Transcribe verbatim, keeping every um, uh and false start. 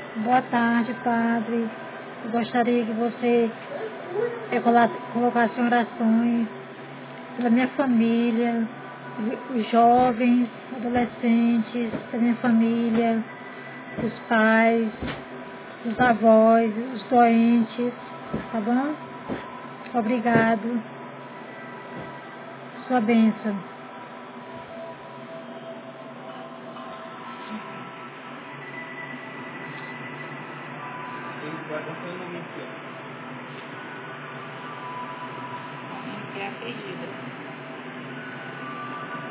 Boa tarde, Padre. Eu gostaria que você eh, cola- colocasse orações pela minha família, os jovens, adolescentes da minha família, os pais, os avós, os doentes, tá bom? Obrigado. Sua bênção. É a ferida.